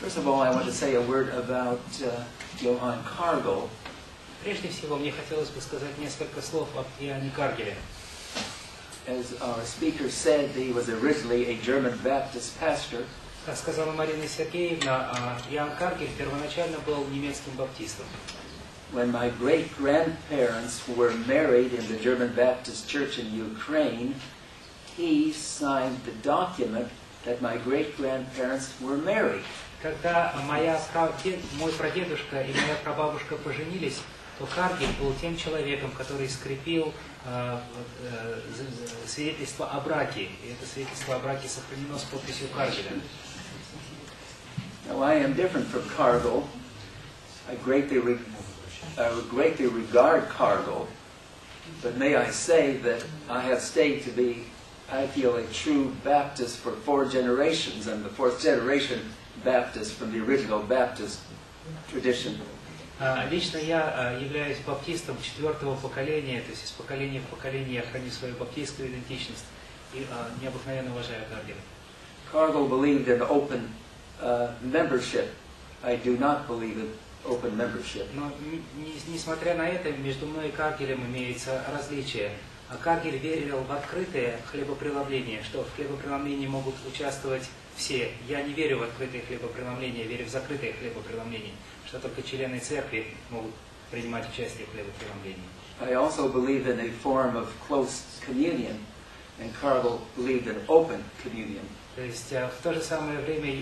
First of all, I want to say a word about Johann Cargill. Прежде всего, мне хотелось бы сказать несколько слов об Иоанне Каргеле. As our speaker said, he was originally a German Baptist pastor. Как сказала Марина Сергеевна, Иоанн Каргель первоначально был немецким баптистом. When my great-grandparents were married in the German Baptist Church in Ukraine, he signed the document that my great-grandparents were married. Когда мой прадедушка и моя прабабушка поженились, то Каргель был тем человеком, который скрепил свидетельство о браке. И это свидетельство о браке сохранено с подписью Каргеля. Now, I am different from Cargill. I greatly regard Cargill, but may I say that I have stayed to be, I feel, a true Baptist for 4 generations. I'm the 4th generation Baptist from the original Baptist tradition. Лично я являюсь баптистом 4-го поколения, то есть из поколения в поколение я храню свою баптистскую идентичность и необыкновенно уважаю Каргеля. Cargill believed in open membership. I do not believe in open membership. Но несмотря на это, между мной и Каргелем имеется различие. Каргель верил в открытое хлебопреломление, что в хлебопреломлении могут участвовать все. Я не верю в открытое хлебопреломление, верю в закрытое хлебопреломление, что только члены церкви могут принимать участие в хлебопреломлении. I also believe in a form of close communion, and Cargill believed in open communion. То есть в то же самое время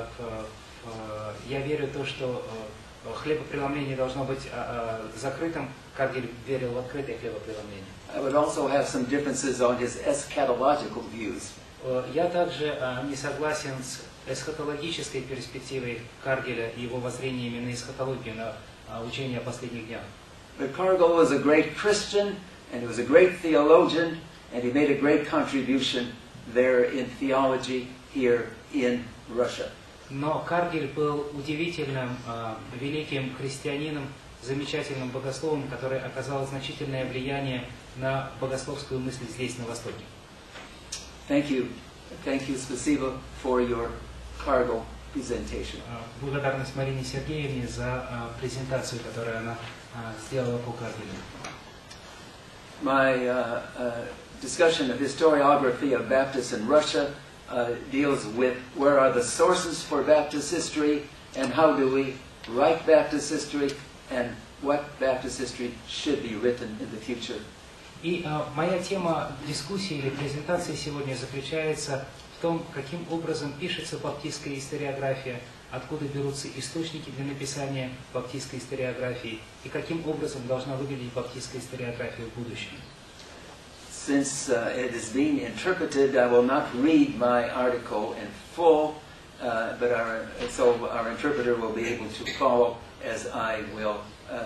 я верю в то, что хлебопреломление должно быть закрытым. Каргель верил в открытое хлебопреломление. I would also have some differences on his eschatological views. Я также не согласен с эсхатологической перспективой Каргеля и его воззрениями на эсхатологию, на учение о последних днях. But Cargill was a great Christian, and he was a great theologian, and he made a great contribution there in theology here in Russia. Но Каргель был удивительным, великим христианином, замечательным богословом, который оказал значительное влияние на богословскую мысль здесь, на Востоке. Thank you, спасибо, for your Cargill presentation. Благодарность Марине Сергеевне за презентацию, которую она сделала по Каргелю. My discussion of historiography of Baptists in Russia deals with where are the sources for Baptist history and how do we write Baptist history and what Baptist history should be written in the future. И моя тема дискуссии или презентации сегодня заключается в том, каким образом пишется баптистская историография, откуда берутся источники для написания баптистской историографии и каким образом должна выглядеть баптистская историография в будущем. Since it is being interpreted, I will not read my article in full, but our interpreter will be able to follow as I will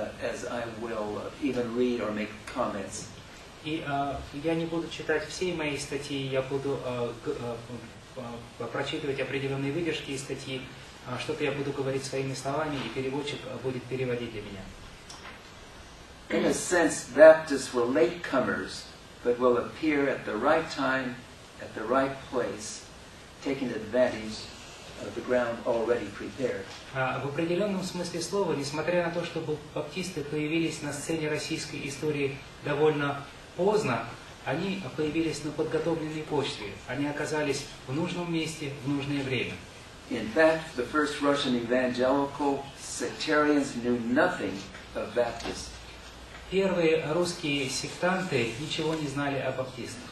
even read or make comments. И я не буду читать всей моей статьи, я буду прочитывать определенные выдержки из статьи, что-то я буду говорить своими словами, и переводчик будет переводить для меня. In a sense, Baptists were latecomers, but will appear at the right time, at the right place, taking advantage of the ground already prepared. В определенном смысле слова, несмотря на то, что баптисты появились на сцене российской истории довольно поздно, они появились на подготовленной почве. Они оказались в нужном месте в нужное время. In fact, the first Russian evangelical sectarians knew nothing of Baptists. Первые русские сектанты ничего не знали о баптистах.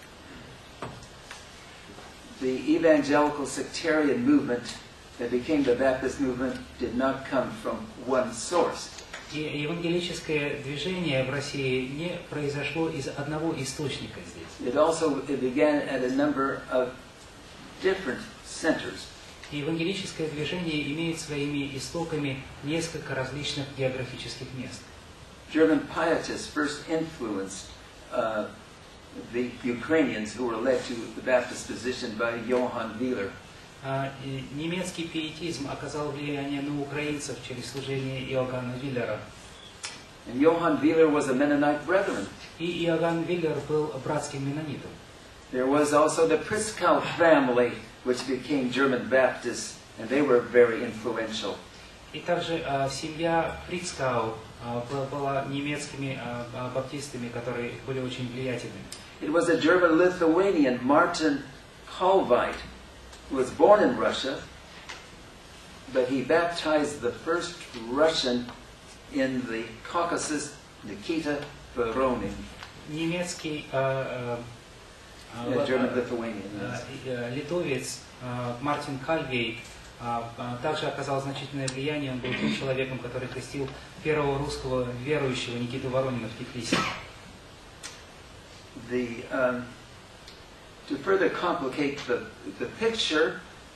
The evangelical sectarian movement that became the Baptist movement did not come from one source. И евангелическое движение в России не произошло из одного источника здесь. It began at a number of different centers. И евангелическое движение имеет своими истоками несколько различных географических мест. German pietists first influenced the Ukrainians who were led to the Baptist position by Johann Wieler. Немецкий пиетизм оказал влияние на украинцев через служение Иоганна Виллера. And Johann Wieler was a Mennonite brethren. И Иоганн Виллер был братским меннонитом. There was also the Priskow family, which became German Baptists and they were very influential. И также семья Прицкау была немецкими баптистами, которые были очень влиятельными. It was a German-Lithuanian, Martin Kalveit, who was born in Russia, but he baptized the first Russian in the Caucasus, Nikita Voronin. Немецкий German-Lithuanian. литовец Мартин Кальвейт также оказал значительное влияние. Он был тем человеком, который крестил первого русского верующего Никиту Воронина в Тифлисе. To further complicate the picture,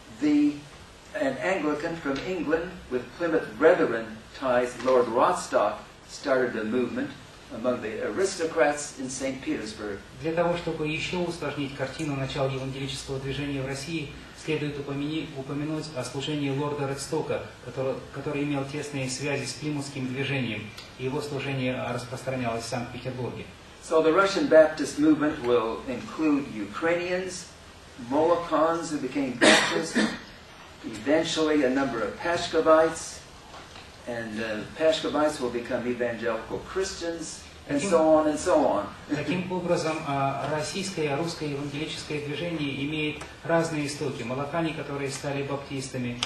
an Anglican from England with Plymouth Brethren ties, Lord Rothstock, started a movement among the aristocrats in St. Petersburg. Для того, чтобы еще усложнить картину начала евангелического движения в России, следует упомянуть о служении лорда Редстока, который имел тесные связи с плимутским движением, и его служение распространялось в Санкт-Петербурге. So the Russian Baptist movement will include Ukrainians, Molochans who became Baptists, eventually a number of Pashkovites, and Pashkovites will become evangelical Christians, and so on and so on. Таким образом, российское, русское евангелическое движение имеет разные истоки. Молокане, которые стали баптистами,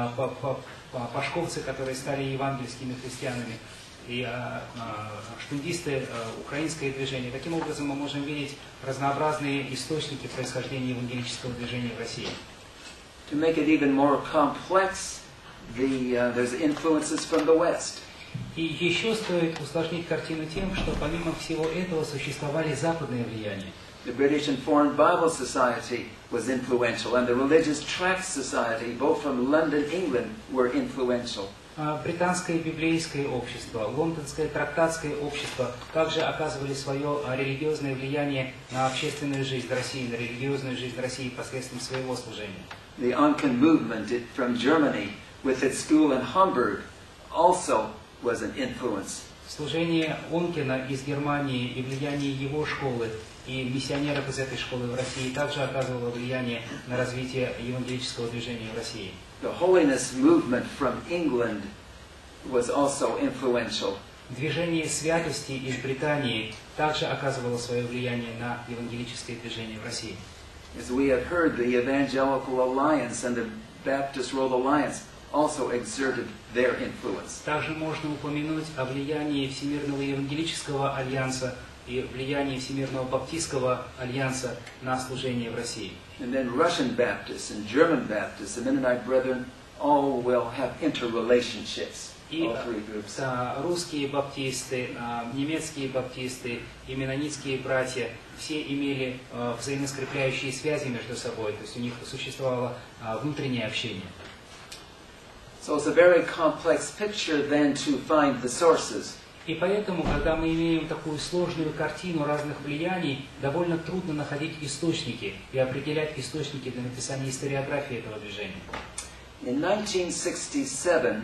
пашковцы, которые стали евангельскими христианами, и штундисты, украинское движение. Таким образом, мы можем видеть разнообразные источники происхождения евангелического движения в России. To make it even more complex, there's influences from the West. И еще стоит усложнить картину тем, что помимо всего этого существовали западные влияния. The British and Foreign Bible Society was influential, and the Religious Tract Society, both from London, England, were influential. Британское библейское общество, лондонское трактатское общество также оказывали свое религиозное влияние на общественную жизнь России, на религиозную жизнь России посредством своего служения. The Onken movement from Germany, with its school in Hamburg, also was an influence. Служение Онкена из Германии и влияние его школы и миссионеров из этой школы в России также оказывало влияние на развитие евангелического движения в России. The holiness movement from England was also influential. Движение святости из Британии также оказывало свое влияние на евангелическое движение в России. As we have heard, the Evangelical Alliance and the Baptist World Alliance also exerted their influence. Также можно упомянуть о влиянии Всемирного евангелического альянса и влиянии Всемирного баптистского альянса на служение в России. And then Russian Baptists and German Baptists and Mennonite Brethren all will have interrelationships. И All three groups. русские баптисты, немецкие баптисты и меннонитские братья все имели взаимоскрепляющие связи между собой, то есть у них существовало внутреннее общение. So it's a very complex picture then to find the sources. И поэтому, когда мы имеем такую сложную картину разных влияний, довольно трудно находить источники и определять источники для написания историографии этого движения. In 1967,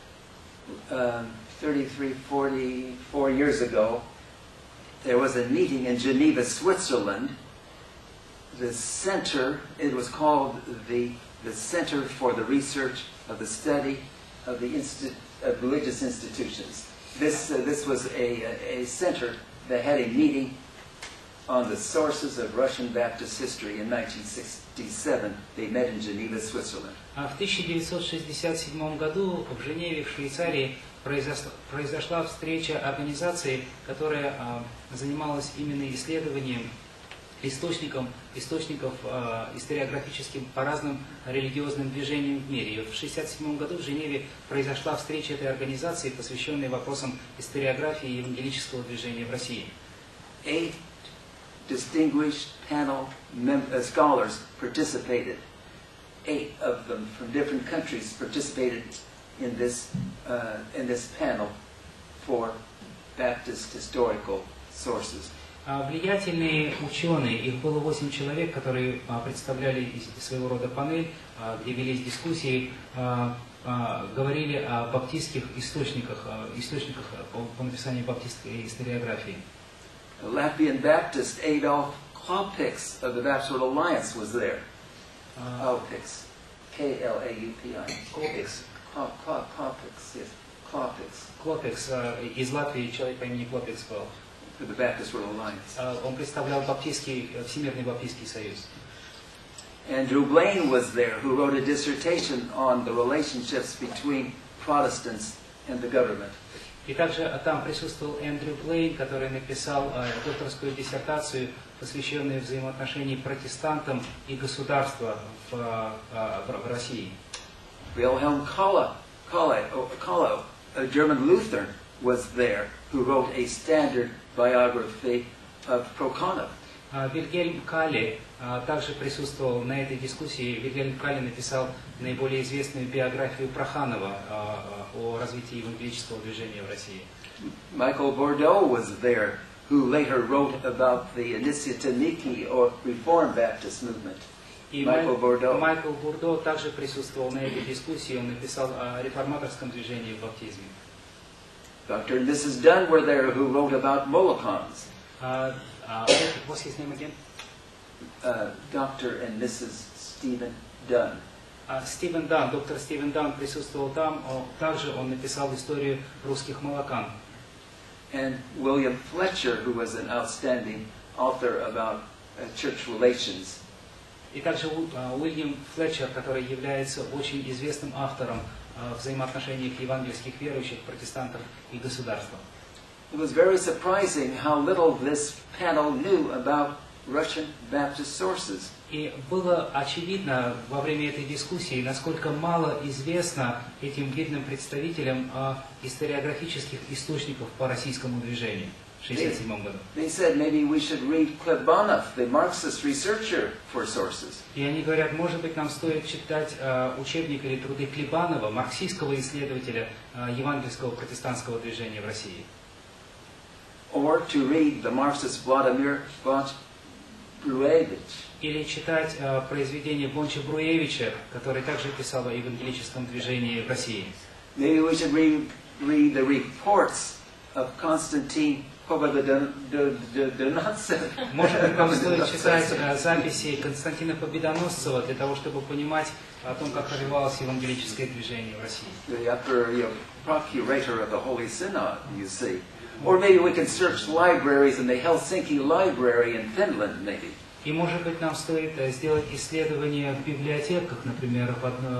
44 years ago, there was a meeting in Geneva, Switzerland. The center, it was called the Center for the Research of the Study of the of Religious Institutions. This was a center that had a meeting on the sources of Russian Baptist history in 1967. They met in Geneva, Switzerland. В 1967 году в Женеве, в Швейцарии, произошла встреча организации, которая занималась именно исследованием источников историографическим по разным религиозным движениям в мире. И в 1967 году в Женеве произошла встреча этой организации, посвященная вопросам историографии и евангелического движения в России. 8 distinguished panel scholars participated. 8 of them from different countries participated in this panel for Baptist historical sources. Влиятельные ученые, их было 8 человек, которые представляли своего рода панель, где велись дискуссии, говорили о баптистских источниках по написанию баптистской историографии. The Latvian Baptist Adolf Klaupix of the Baptist World Alliance was there. Klaupix. K-L-A-U-P-I. Клопекс. Klopeks, yes. Klopeks, Клопекс из Латвии, человек по имени Клопекс был. for the Baptist World Alliance. Он представлял Всемирный Баптистский союз. Andrew Blaine was there, who wrote a dissertation on the relationships between Protestants and the government. И также там присутствовал Эндрю Блейн, который написал докторскую диссертацию, посвященную взаимоотношениям протестантам и государства в России. Wilhelm Kollo, a German Lutheran, was there, who wrote a standard biography of Prokhanov. Вильгельм Калли также присутствовал на этой дискуссии. Вильгельм Калли написал наиболее известную биографию Проханова о развитии евангелического движения в России. Michael Bordeaux was there, who later wrote about the Initiata Niki, or Reformed Baptist movement. И Майкл Бурдо также присутствовал на этой дискуссии. Он написал о реформаторском движении в баптизме. Dr. and Mrs. Dunn were there, who wrote about Molokans. What's his name again? Dr. and Mrs. Stephen Dunn. Стивен Дан, доктор Стивен Дан присутствовал там. Также он написал историю русских молокан. And William Fletcher, who was an outstanding author about church relations. И также Уильям Флетчер, который является очень известным автором взаимоотношениях евангельских верующих, протестантов и государства. It was very surprising how little this panel knew about Russian Baptist sources. И было очевидно во время этой дискуссии, насколько мало известно этим видным представителям о историографических источниках по российскому движению в 1967 году. They said maybe we should read Klebanov, the Marxist researcher, for sources. И они говорят, может быть, нам стоит читать учебник или труды Клебанова, марксистского исследователя евангельского протестантского движения в России. Or to read the Marxist Vladimir Bruevich. Или читать произведения Бонча Бруевича, который также писал о евангелическом движении в России. Maybe we should read the reports of Konstantin Победоносцев. Может быть, нам стоит читать записи Константина Победоносцева для того, чтобы понимать о том, как развивалось евангелическое движение в России. The upper procurator of the Holy Synod, you see. Or maybe we can search libraries in the Helsinki Library in Finland, maybe. И, может быть, нам стоит сделать исследование в библиотеках, например,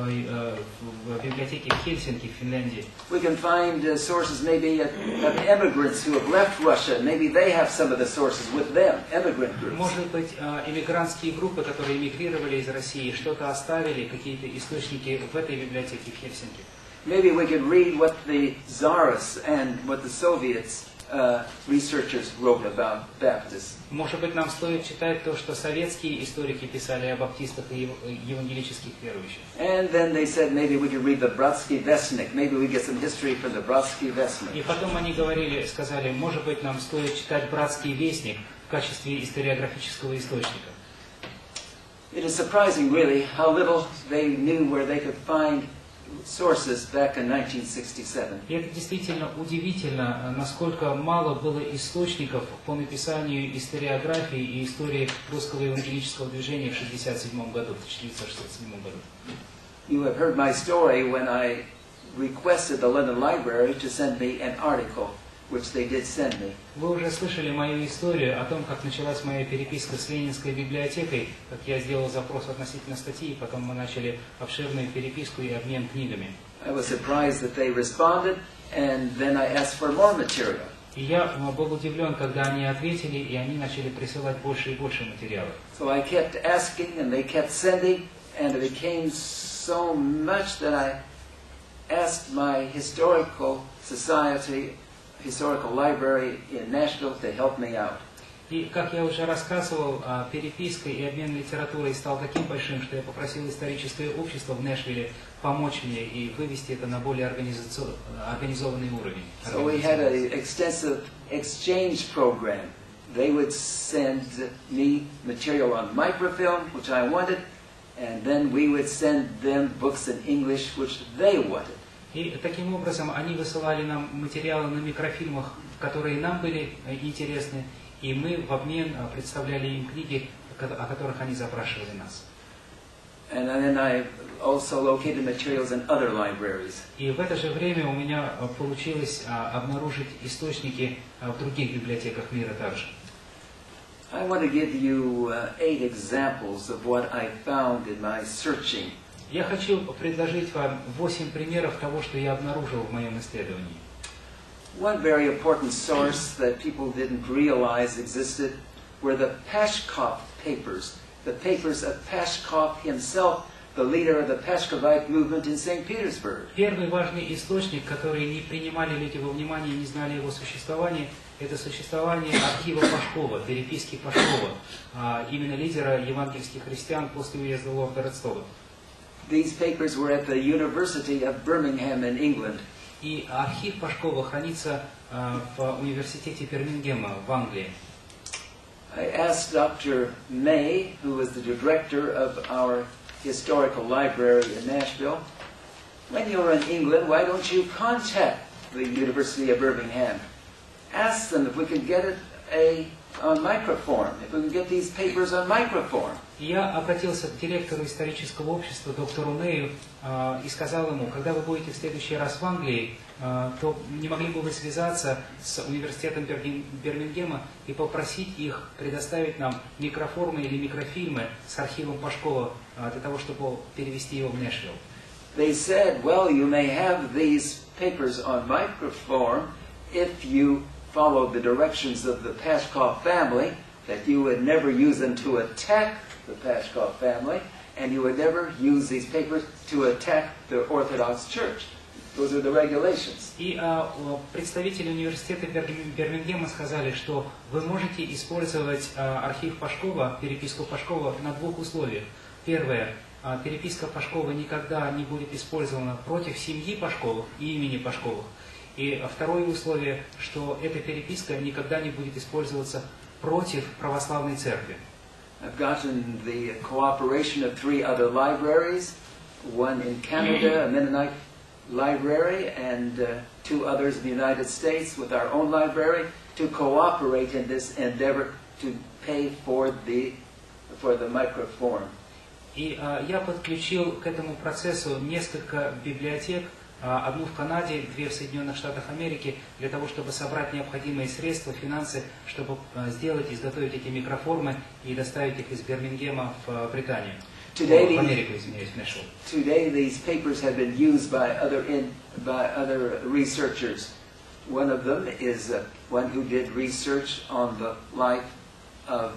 в библиотеке в Хельсинки, в Финляндии. We can find sources maybe of immigrants who have left Russia. Maybe they have some of the sources with them, immigrant groups. Может быть, иммигрантские группы, которые эмигрировали из России, что-то оставили, какие-то источники в этой библиотеке в Хельсинки. Maybe we could read what the Tsars and what the Soviets researchers wrote about Baptists. Может быть, нам стоит читать то, что советские историки писали о баптистах и евангелических верующих. And then they said maybe we could read the Bratski Vestnik. Maybe we get some history from the Bratski Vestnik. И потом они сказали, может быть, нам стоит читать Братский вестник в качестве историографического источника. It is surprising, really, how little they knew where they could find sources back in 1967. И это действительно удивительно, насколько мало было источников по написанию историографии и истории русского евангелического движения в 1967 году, в 1967 году. You have heard my story when I requested the London Library to send me an article, which they did send me. Вы уже слышали мою историю о том, как началась моя переписка с Ленинской библиотекой, как я сделал запрос относительно статьи, и потом мы начали обширную переписку и обмен книгами. I was surprised that they responded, and then I asked for more material. И я был удивлен, когда они ответили, и они начали присылать больше и больше материалов. So I kept asking, and they kept sending, and it became so much that I asked my historical library in Nashville to help me out. И, как я уже рассказывал, переписка и обмен литературой стал таким большим, что я попросил историческое общество в Нэшвилле помочь мне и вывести это на более организованный уровень. So we had an extensive exchange program. They would send me material on microfilm, which I wanted, and then we would send them books in English, which they wanted. И таким образом они высылали нам материалы на микрофильмах, которые нам были интересны, и мы в обмен представляли им книги, о которых они запрашивали нас. And then I also located materials in other libraries. И в это же время у меня получилось обнаружить источники в других библиотеках мира также. I want to give you 8 examples of what I found in my searching. Я хочу предложить вам 8 примеров того, что я обнаружил в моем исследовании. One very important source that people didn't realize existed were the Pashkov papers, the papers of Pashkov himself, the leader of the Pashkovite movement in St. Petersburg. Первый важный источник, который не принимали люди во внимание и не знали его существования, это существование архива Пашкова, переписки Пашкова, именно лидера евангельских христиан после уезда лорда Ростова. These papers were at the University of Birmingham in England. И архив Пашкова хранится в университете Бирмингема в Англии. I asked Dr. May, who was the director of our historical library in Nashville, when you're in England, why don't you contact the University of Birmingham? Ask them if we can get it on microform, if we can get these papers on microform. Я обратился к директору исторического общества, доктору Нею, и сказал ему, когда вы будете в следующий раз в Англии, то не могли бы вы связаться с университетом Бирмингема и попросить их предоставить нам микроформы или микрофильмы с архивом Пашкова для того, чтобы перевести его в Нэшвилл. They said, well, you may have these papers on microform if you follow the directions of the Pashkov family, that you would never use them to attack the Pashkov family, and you would never use these papers to attack the Orthodox Church. Those are the regulations. И представители университета Бирмингема сказали, что вы можете использовать архив Пашкова, переписку Пашкова на двух условиях. Первое, переписка Пашкова никогда не будет использована против семьи Пашковых и имени Пашковых. И второе условие, что эта переписка никогда не будет использоваться против православной церкви. I've gotten the cooperation of 3 other libraries, one in Canada, a Mennonite library, and 2 others in the United States with our own library to cooperate in this endeavor to pay for the microform. И я подключил к этому процессу несколько библиотек, одну в Канаде, 2 в Соединенных Штатах Америки, для того, чтобы собрать необходимые средства, финансы, чтобы сделать, изготовить эти микроформы и доставить их из Бирмингема в Британию. В Америку, извиняюсь, в Нэшвилл. Today these papers have been used by other researchers. One of them is one who did research on the life of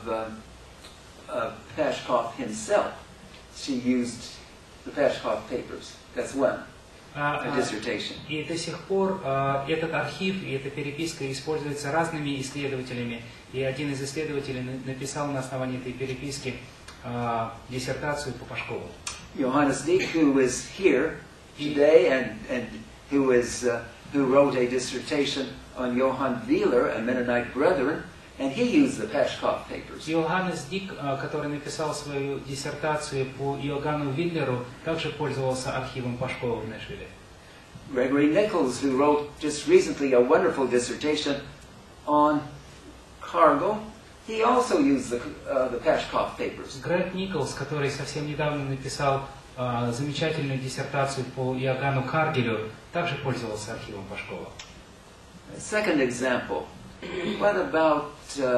Pashkov himself. She used the Pashkov papers. That's one. A dissertation. И до сих пор этот архив и эта переписка используются разными исследователями. И один из исследователей написал на основании этой переписки диссертацию по Пашкову. Johannes Dieck, who is here today and who wrote a dissertation on Johann Wieler, a Mennonite brethren, and he used the Pashkov papers. Йоханнес Дик, который написал свою диссертацию по Иоганну Виллеру, также пользовался архивом Пашкова в Нэшвилле. Gregory Nichols, who wrote just recently a wonderful dissertation on cargo, he also used the Pashkov papers. Грег Николс, который совсем недавно написал замечательную диссертацию по Иоганну Каргелю, также пользовался архивом Пашкова. Second example. What about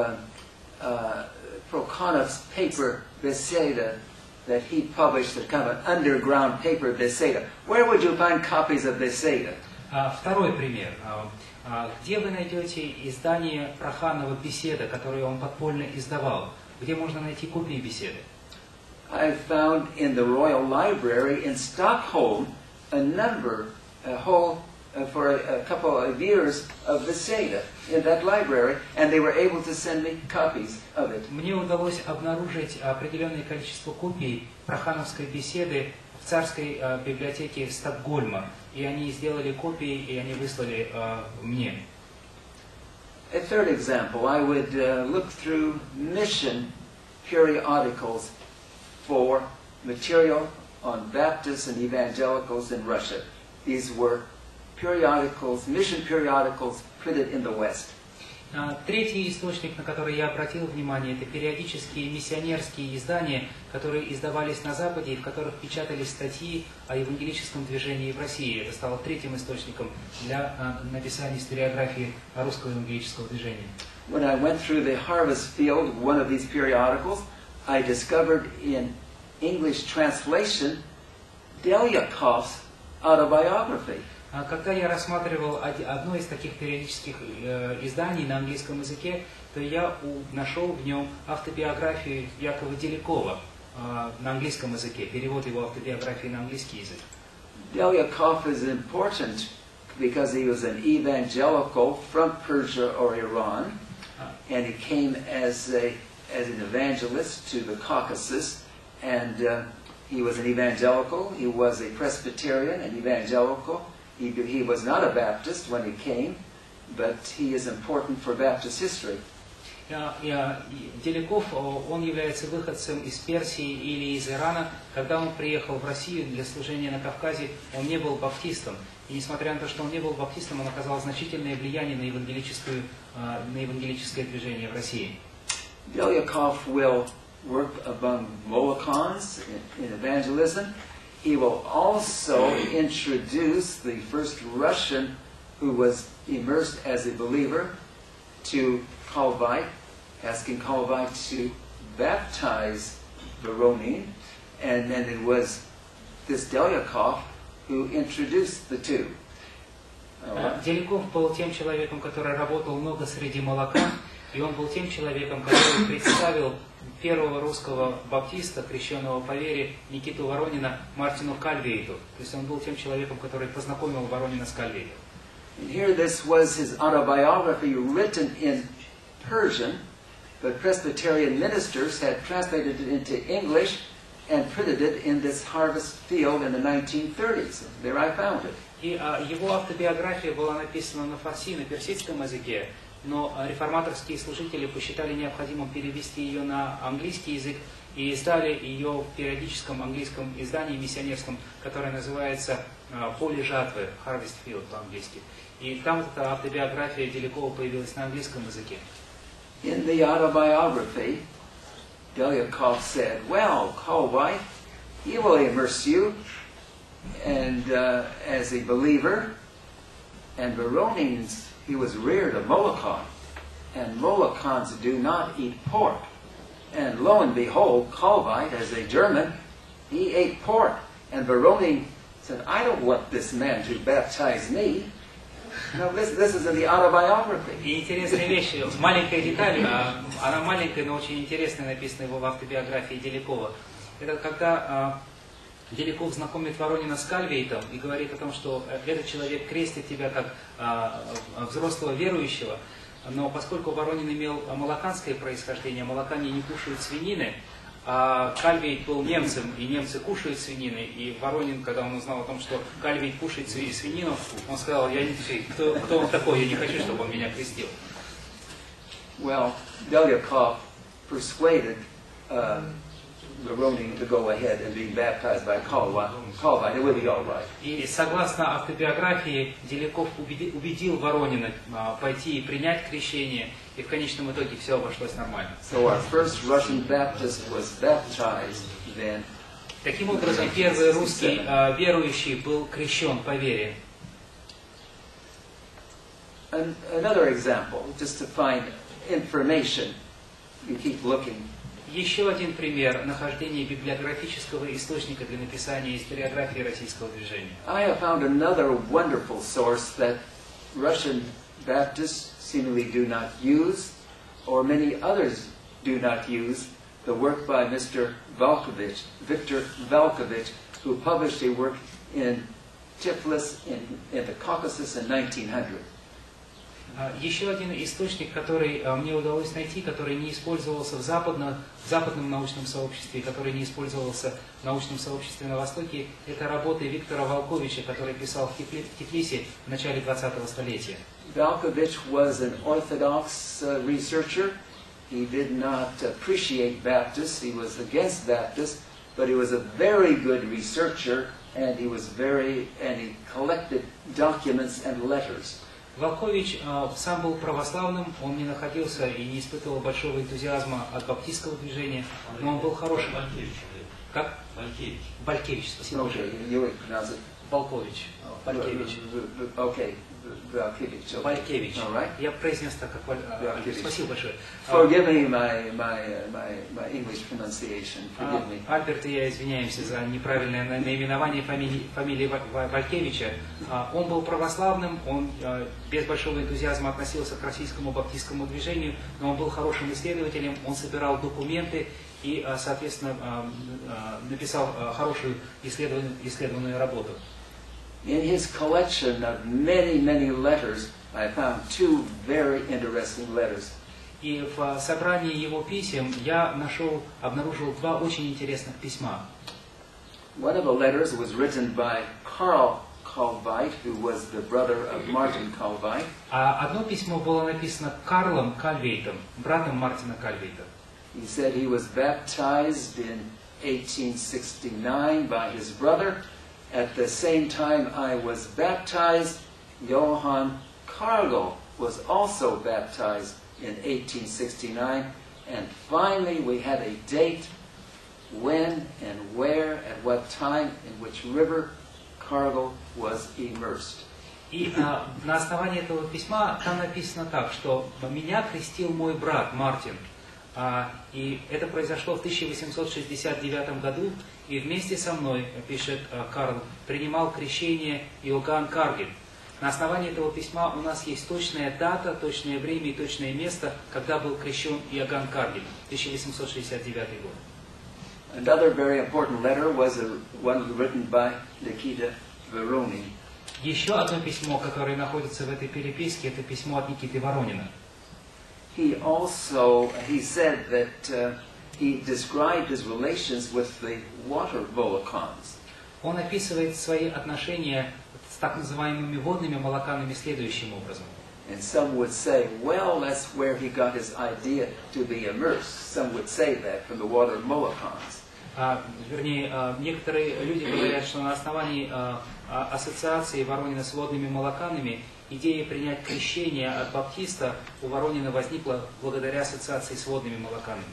Prokhonov's paper Beseda that he published, a kind of an underground paper Beseda? Where would you find copies of Beseda? Второй пример. Где вы найдете издание Проханова «Беседа», которое он подпольно издавал? Где можно найти копии «Беседы»? I found in the Royal Library in Stockholm for a couple of years of Beseda in that library, and they were able to send me copies of it. Мне удалось обнаружить определенное количество копий Прохановской «Беседы» в царской библиотеке Стокгольма, и они сделали копии, и они выслали мне. A third example, I would look through mission periodicals for material on Baptists and evangelicals in Russia. These were periodicals, mission periodicals printed in the West. Третий источник, на который я обратил внимание, это периодические миссионерские издания, которые издавались на Западе и в которых печатались статьи о евангелическом движении в России. Это стало третьим источником для написания историографии русского евангелического движения. When I went through the harvest field, one of these periodicals, I discovered in English translation Delyakov's autobiography. Когда я рассматривал одно из таких периодических изданий на английском языке, то я нашел в нем автобиографию Якова Делякова на английском языке, перевод его автобиографии на английский язык. Delyakov is important because he was an evangelical from Persia or Iran, and he came as an evangelist to the Caucasus, and he was an evangelical, he was a Presbyterian, an evangelical. He was not a Baptist when he came, but he is important for Baptist history. Деляков, он является выходцем из Персии или из Ирана. Когда он приехал в Россию для служения на Кавказе, он не был баптистом. И несмотря на то, что он не был баптистом, он оказал значительное влияние на евангелическое движение в России. Delyakov will work among Molokans in evangelism. He will also introduce the first Russian who was immersed as a believer to Kalvite, asking Kalvite to baptize Voronin, and then it was this Delyakov who introduced the two. Деляков был тем человеком, который работал много среди молокан, и он был тем человеком, который представил первого русского баптиста, крещенного по вере, Никиту Воронина, Мартину Кальвейту. То есть он был тем человеком, который познакомил Воронина с Кальвейтом. And here this was his autobiography written in Persian, but Presbyterian ministers had translated it into English and printed it in this harvest field in the 1930s. There I found it. И его автобиография была написана на фарси, на персидском языке, но реформаторские служители посчитали необходимым перевести ее на английский язык и издали ее в периодическом английском издании миссионерском, которое называется «Поле жатвы», «Harvest Field» по-английски. И там эта автобиография Делякова появилась на английском языке. In the autobiography, Delyakov said, "Well, Kalvite, he will immerse you and as a believer, and Voronins, he was reared a Molokan, and Molokans do not eat pork. And lo and behold, Kalvite, as a German, he ate pork. And Voronin said, I don't want this man to baptize me." Now, this is in the autobiography. И интересная вещь, маленькая деталь, она маленькая, но очень интересная, написана его в автобиографии Делякова. Это когда Деляков знакомит Воронина с Кальвейтом и говорит о том, что этот человек крестит тебя как взрослого верующего, но поскольку Воронин имел молоканское происхождение, молокане не кушают свинины, а Кальвейт был немцем, и немцы кушают свинины, и Воронин, когда он узнал о том, что Кальвейт кушает свинину, он сказал, кто он такой, я не хочу, чтобы он меня крестил. Well, Delyakov persuaded Voronin to go ahead and be baptized by Kalvite. It will be all right. И согласно автобиографии, Деляков убедил Воронина пойти и принять крещение, и в конечном итоге все обошлось нормально. So our first Russian Baptist was baptized then. Таким образом, первый русский верующий был крещен по вере. Another example, just to find information, you keep looking. Еще один пример нахождения библиографического источника для написания историографии российского движения. I have found another wonderful source that Russian Baptists seemingly do not use, or many others do not use, the work by Mr. Valkovich, Victor Valkovich, who published a work in Tiflis in the Caucasus in 1900. Еще один источник, который мне удалось найти, который не использовался в западном научном сообществе, который не использовался в научном сообществе на Востоке, это работы Виктора Волковича, который писал в Тифлисе в начале 20-го столетия. Valkovich was an Orthodox researcher. He did not appreciate Baptists. He was against Baptists, but he was a very good researcher, and he collected documents and letters. Волкович сам был православным, он не находился и не испытывал большого энтузиазма от баптистского движения, но он был хорошим. Как? Балькевич. Балькевич, спасибо большое. Волкович. Балькевич. Okay, Balkevich. Балькевич. All right. Я произнес так, как Балькевич. Спасибо большое. Forgive me my English pronunciation. Forgive me. Альберт и я извиняемся за неправильное наименование фамилии Валькевича. Он был православным, он без большого энтузиазма относился к российскому баптистскому движению, но он был хорошим исследователем, он собирал документы и, соответственно, написал хорошую исследованную работу. In his collection of many letters, I found two very interesting letters. И в собрании его писем я обнаружил два очень интересных письма. One of the letters was written by Karl Calveit, who was the brother of Martin Calveit. А одно письмо было написано Карлом Кальвейтом, братом Мартина Кальвейта. He said he was baptized in 1869 by his brother. At the same time I was baptized, Johann Carlo was also baptized in 1869. And finally we had a date when and where, at what time, in which river Carlo was immersed. И на основании этого письма там написано так, что меня крестил мой брат Мартин. И это произошло в 1869 году, и вместе со мной, пишет Карл, принимал крещение Иоганн Каргель. На основании этого письма у нас есть точная дата, точное время и точное место, когда был крещен Иоганн Каргель, 1869 год. Another very important letter was one written by Nikita Voronin. Еще одно письмо, которое находится в этой переписке, это письмо от Никиты Воронина. He said that he described his relations with the water Molokans. Он описывает свои отношения с так называемыми водными молоканами следующим образом. And some would say, well, that's where he got his idea to be immersed. Some would say that from the water Molokans. Некоторые люди говорят, что на основании ассоциации Воронина с водными молоканами идея принять крещение от баптиста у Воронина возникла благодаря ассоциации с водными молоканами.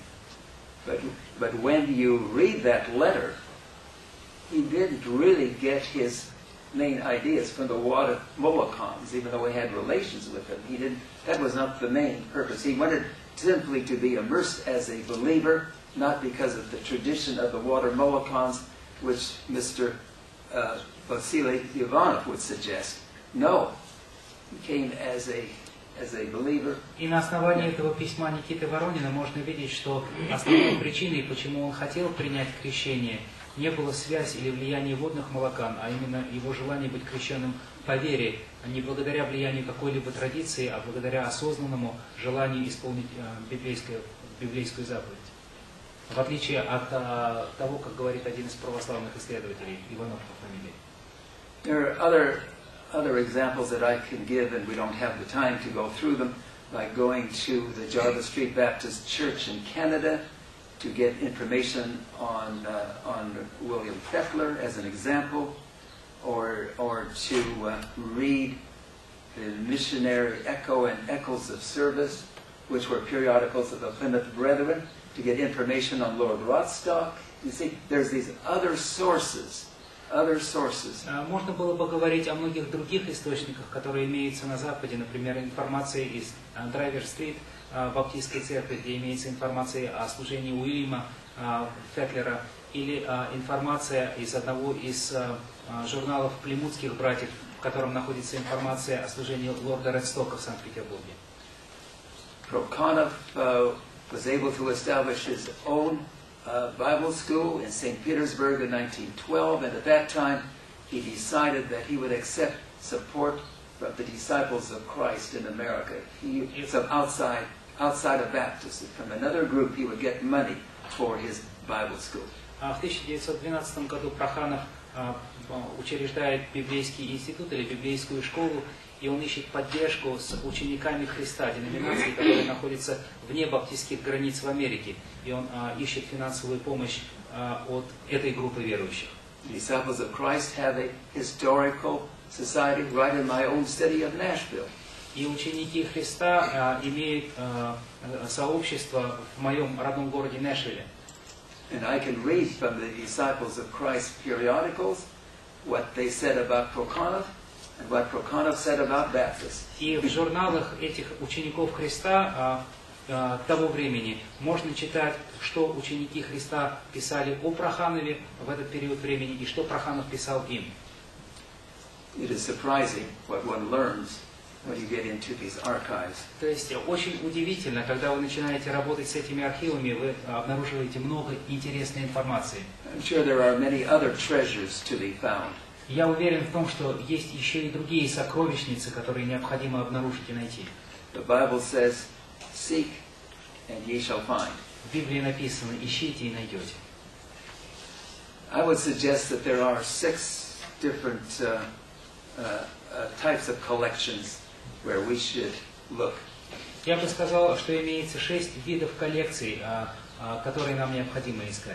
But when you read that letter, he didn't really get his main ideas from the water Molokans, even though he had relations with them. That was not the main purpose. He wanted simply to be immersed as a believer, not because of the tradition of the water Molokans, which Mr. Vasily Ivanov would suggest. No, he came as a believer. И на основании этого письма Никиты Воронина можно видеть, что основной причиной, почему он хотел принять крещение, не было связь или влияние водных молокан, а именно его желание быть крещенным по вере, не благодаря влиянию какой-либо традиции, а благодаря осознанному желанию исполнить библейскую заповедь. В отличие от того, как говорит один из православных исследователей, Иванов по фамилии. There are other examples that I can give, and we don't have the time to go through them, like going to the Jarvis Street Baptist Church in Canada to get information on William Fetler as an example, or to read the Missionary Echo and Echoes of Service, which were periodicals of the Plymouth Brethren, to get information on Lord Rothstock. You see, there's these other sources. Можно было бы говорить о многих других источниках, которые имеются на Западе, например, информация из Драйвер-стрит Баптистской церкви, где имеется информация о служении Уильяма Фетлера, или информация из одного из журналов плимутских братьев, в котором находится информация о служении лорда Редстока в Санкт-Петербурге. Prokhanov was able to establish his own Bible school in St. Petersburg in 1912, and at that time he decided that he would accept support from the disciples of Christ in America. Some outside of Baptists, from another group, he would get money for his Bible school. В 1912 году Проханов учреждает библейский институт или библейскую школу, и он ищет поддержку с учениками Христа, деноминации, которые находятся вне баптистских границ в Америке. И он ищет финансовую помощь от этой группы верующих. Disciples of Christ have a historical society right in my own city of Nashville. И ученики Христа имеют сообщество в моем родном городе Нэшвилле. And I can read from the disciples of Christ periodicals what they said about Prokhanov and what Prokhanov said about Baptists. И в журналах этих учеников Христа того времени можно читать, что ученики Христа писали о Проханове в этот период времени и что Проханов писал им. It is surprising what one learns when you get into these archives. То есть очень удивительно, когда вы начинаете работать с этими архивами, вы обнаруживаете много интересной информации. I'm sure there are many other treasures to be found. Я уверен в том, что есть еще и другие сокровищницы, которые необходимо обнаружить и найти. The Bible says, "Seek, and ye shall find." В Библии написано: ищите и найдете. I would suggest that there are 6 different types of collections where we should look. Я бы сказал, что имеется 6 видов коллекций, которые нам необходимо искать.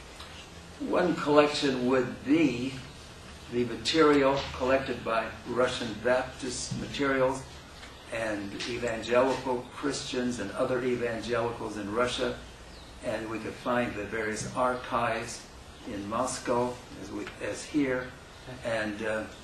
One collection would be the material collected by Russian Baptist materials and evangelical Christians and other evangelicals in Russia, and we could find the various archives in Moscow as here, and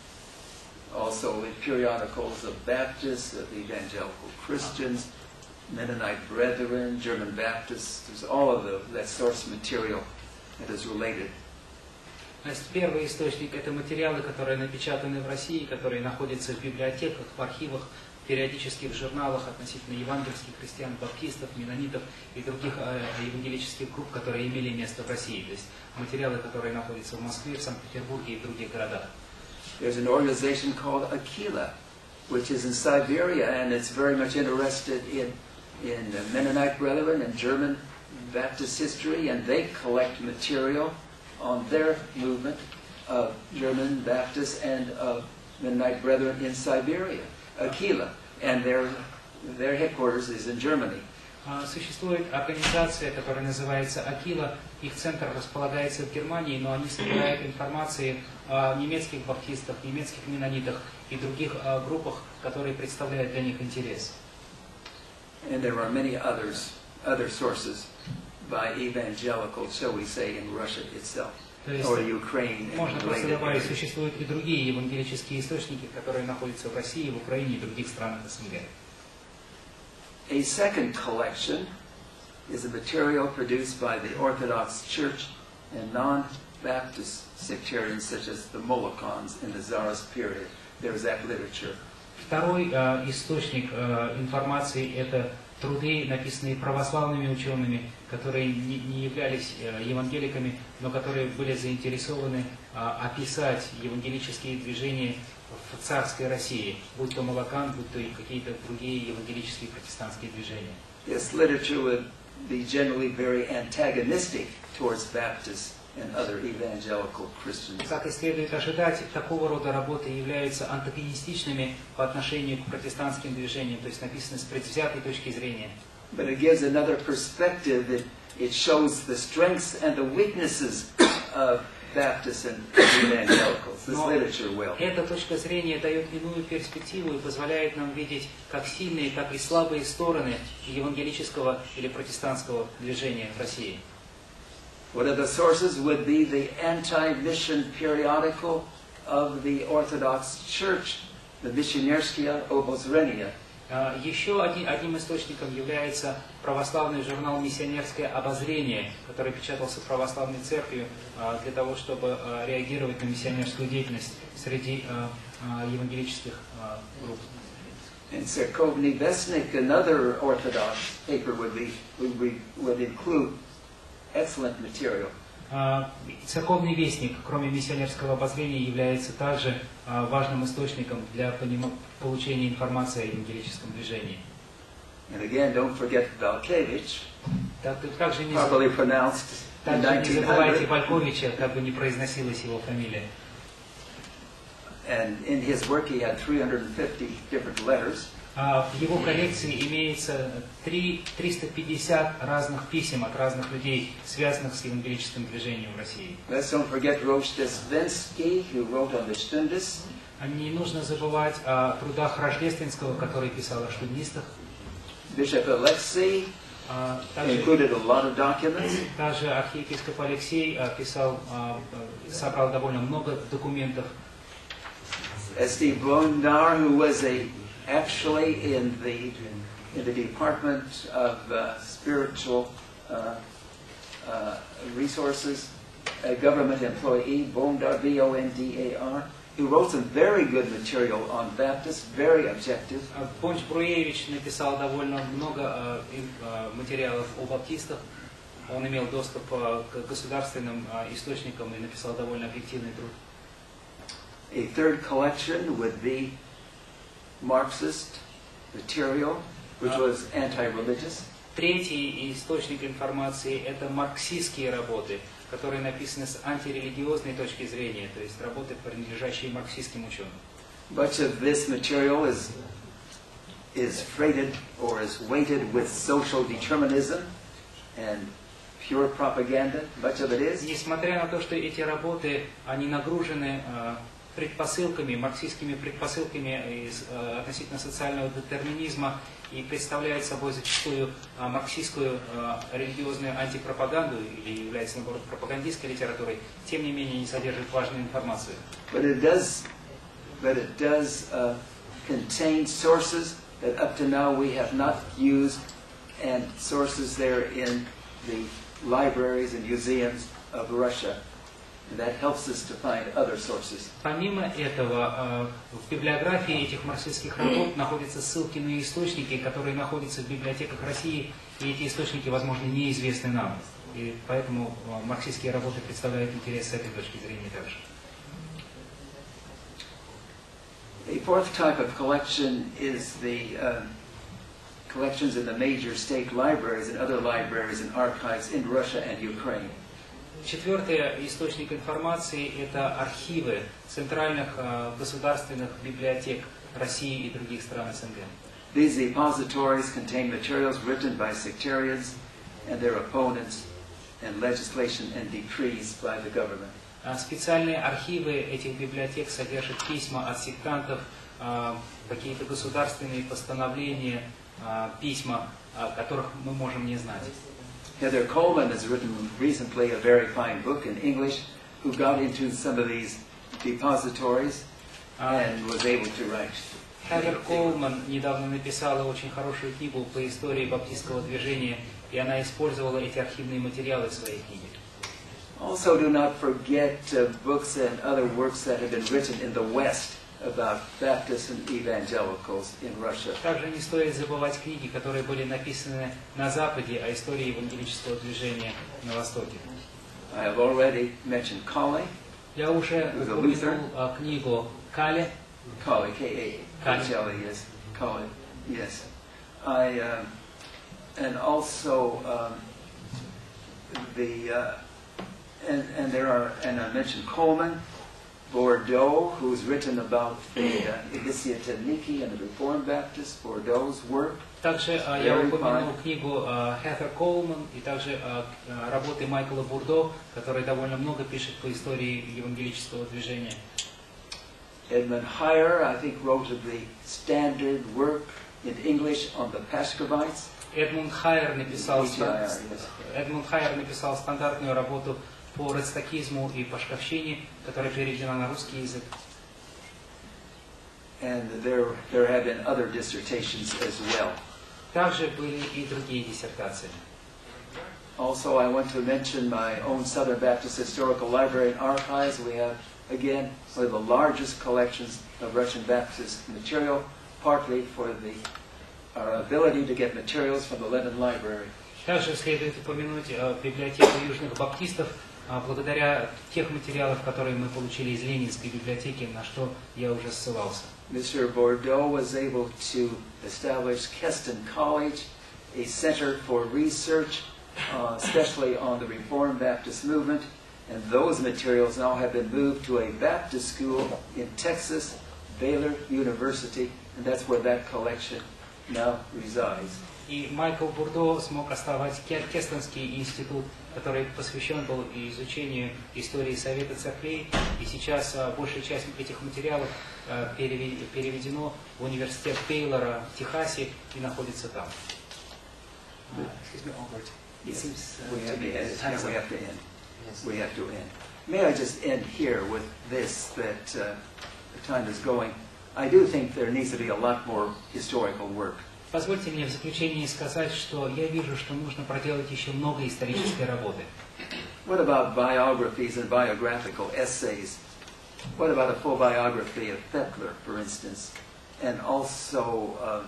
also in periodicals of Baptists, of evangelical Christians, Mennonite Brethren, German Baptists. There's all of that source material that is related. То есть первый источник — это материалы, которые напечатаны в России, которые находятся в библиотеках, в архивах, периодически в журналах относительно евангельских христиан, баптистов, меннонитов и других евангелических групп, которые имели место в России. То есть материалы, которые находятся в Москве, в Санкт-Петербурге и в других городах. There's an organization called Aquila, which is in Siberia, and it's very much interested in Mennonite Brethren and German Baptist history, and they collect material on their movement of German Baptists and of Mennonite Brethren in Siberia, Aquila, and their headquarters is in Germany. Существует организация, которая называется Акила. Их центр располагается в Германии, но они собирают информацию о немецких баптистах, немецких меннонитах и других группах, которые представляют для них интерес. And there are many other sources by evangelical, shall we say, in Russia itself, or Ukraine. Можно просто добавить, существуют и другие евангелические источники, которые находятся в России, в Украине и других странах СНГ. A second collection is a material produced by the Orthodox Church and non-Baptist sectarians such as the Molokans in the Tsarist period. There's that literature. Второй источник информации — это труды, написанные православными учеными, которые не являлись евангеликами, но которые были заинтересованы описать евангелические движения в царской России, будь то Молокан, будь то и какие-то другие евангелические протестантские движения. This literature would be generally very antagonistic towards Baptists and other evangelical Christians. Как и следует ожидать, такого рода работы являются антагонистичными по отношению к протестантским движениям, то есть написаны с предвзятой точки зрения. But it gives another perspective. It shows the strengths and the weaknesses of Baptists and evangelicals. This literature will. Эта точка зрения дает иную перспективу и позволяет нам видеть как сильные, так и слабые стороны евангелического или протестантского движения в России. One of the sources would be the anti-mission periodical of the Orthodox Church, the Missionierskaya Obozrenia. Еще одним источником является православный журнал «Миссионерское обозрение», который печатался православной церковью для того, чтобы реагировать на миссионерскую деятельность среди евангелических групп. And Cerkovny Vestnik, another Orthodox paper, would include excellent material. Церковный вестник, кроме миссионерского обозрения, является также важным источником для получения информации о евангелическом движении. And again, don't forget Valkevich, Также не properly pronounced in забывайте 1900. Вальковича, как бы не произносилась его фамилия. And in his work he had 350 different letters. В его коллекции имеется 350 разных писем от разных людей, связанных с евангелическим движением в России. Let's don't forget Rosh Desvensky, who wrote on the Stundes, Не нужно забывать о трудах Рождественского, который писал о штуднистах. Bishop Alexei Также included a lot of documents. архиепископ Алексей собрал довольно много документов. S.D. Bondar, who was actually in the Department of Spiritual Resources, a government employee, Bondar, B-O-N-D-A-R, who wrote some very good material on Baptists, very objective. Бонч Бруевич написал довольно много материалов о баптистах. Он имел доступ к государственным источникам и написал довольно объективный труд. A third collection would be Marxist material, which was anti-religious. Третий источник информации – это марксистские работы, которые написаны с антирелигиозной точки зрения, то есть работы, принадлежащие марксистским ученым. Much of this material is freighted or is weighted with social determinism and pure propaganda. Much of it is. Несмотря на то, что эти работы, они нагружены предпосылками, марксистскими предпосылками относительно социального детерминизма и представляют собой зачастую марксистскую религиозную антипропаганду или являются, наоборот, пропагандистской литературой, тем не менее не содержат важную информацию. But it does contain sources that up to now we have not used, and sources there in the libraries and museums of Russia. And that helps us to find other sources. Помимо этого, в библиографии этих марксистских работ находятся ссылки на источники, которые находятся в библиотеках России, и эти источники, возможно, неизвестны нам. И поэтому марксистские работы представляют интерес с этой точки зрения также. A fourth type of collection is the collections in the major state libraries and other libraries and archives in Russia and Ukraine. Четвертый источник информации – это архивы центральных государственных библиотек России и других стран СНГ. These repositories contain materials written by sectarians and their opponents and legislation and decrees by the government. Специальные архивы этих библиотек содержат письма от сектантов, какие-то государственные постановления, письма, о которых мы можем не знать. Heather Coleman has written recently a very fine book in English, who got into some of these depositories and was able to write. Heather Coleman недавно написала очень хорошую книгу по истории баптистского движения, и она использовала эти архивные материалы в своей книге. Also, do not forget books and other works that have been written in the West about Baptists and evangelicals in Russia. Также не стоит забывать книги, которые были написаны на Западе о истории евангелического движения на Востоке. I have already mentioned Colley. Я уже упомянул книгу Кале. Colley, K-A-H-L-E, yes. Colley, yes. And also and I mentioned Coleman, Bordeaux, who's written about the Initiative Niki and the Reformed Baptists, Bordeaux's work. Также я упомянул книгу Heather Coleman и также работы Майкла Бурдо, который довольно много пишет по истории евангелического движения. Edmund Heyer, I think, wrote the standard work in English on the Pashkovites. Эдмунд Хайер написал стандартную работу по рацтакизму и пашковщине, которая переведена на русский язык. And there have been other dissertations as well. Также были и другие диссертации. Also, I want to mention my own Southern Baptist Historical Library and Archives. We have, again, one of the largest collections of Russian Baptist material, partly for our ability to get materials from the Lenin Library. Также следует упомянуть библиотеку южных баптистов, благодаря тех материалов, которые мы получили из Ленинской библиотеки, на что я уже ссылался. Mr. Bordeaux was able to establish Keston College, a center for research, especially on the Reformed Baptist movement, and those materials now have been moved to a Baptist school in Texas, Baylor University, and that's where that collection now resides. И Майкл Бурдо смог основать Кеслинский институт, который посвящен был изучению истории Совета Церквей. И сейчас большая часть этих материалов переведено в университет Тейлора в Техасе и находится там. We have to end. May I just end here with this, that the time is going. I do think there needs to be a lot more historical work. Позвольте мне в заключении сказать, что я вижу, что нужно проделать еще много исторической работы. What about biographies and biographical essays? What about a full biography of Fetler, for instance, and also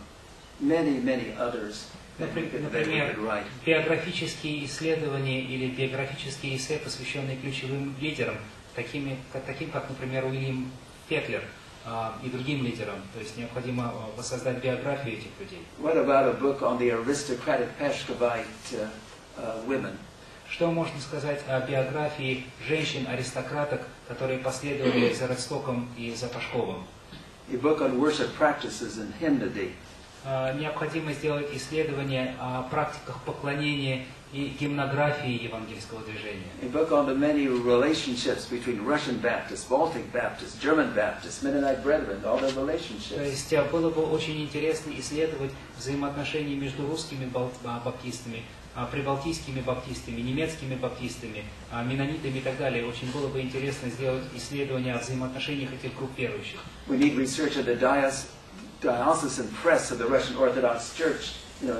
many others that we could write? Биографические исследования или биографические эссе, посвященные ключевым лидерам, таким как, например, Уильям Фетлер, и другим лидерам. То есть необходимо воссоздать биографию этих людей. What about a book on the aristocratic Peshkavite women? Что можно сказать о биографии женщин-аристократок, которые последовали за Родстоком и за Пашковым? A book on worship practices in hymnody. Необходимо сделать исследование о практиках поклонения и гимнографии евангельского движения. A book on the many relationships between Russian Baptists, Baltic Baptists, German Baptists, Mennonite Brethren, all their relationships. То есть было бы очень интересно исследовать взаимоотношения между русскими баптистами, прибалтийскими баптистами, немецкими баптистами, меннонитами и так далее. Очень было бы интересно сделать исследование о взаимоотношениях этих групп верующих. We need research of the diocesan press of the Russian Orthodox Church, in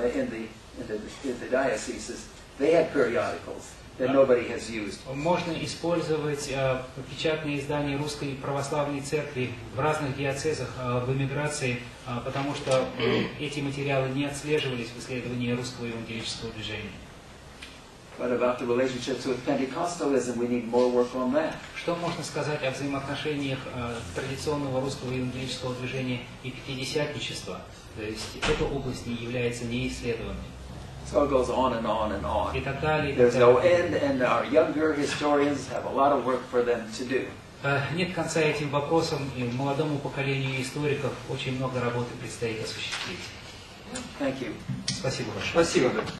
the dioceses. They had periodicals that nobody has used. Можно использовать печатные издания Русской Православной Церкви в разных диоцезах в эмиграции, потому что эти материалы не отслеживались в исследовании русского евангелического движения. What about the relationships with Pentecostalism? We need more work on that. Что можно сказать о взаимоотношениях традиционного русского евангелического движения и пятидесятничества? То есть эта область не является неисследованной. So it goes on and on and on. И так далее. There's no end, and our younger historians have a lot of work for them to do. Нет конца этим вопросам, и молодому поколению историков очень много работы предстоит осуществить. Thank you. Спасибо большое. Спасибо.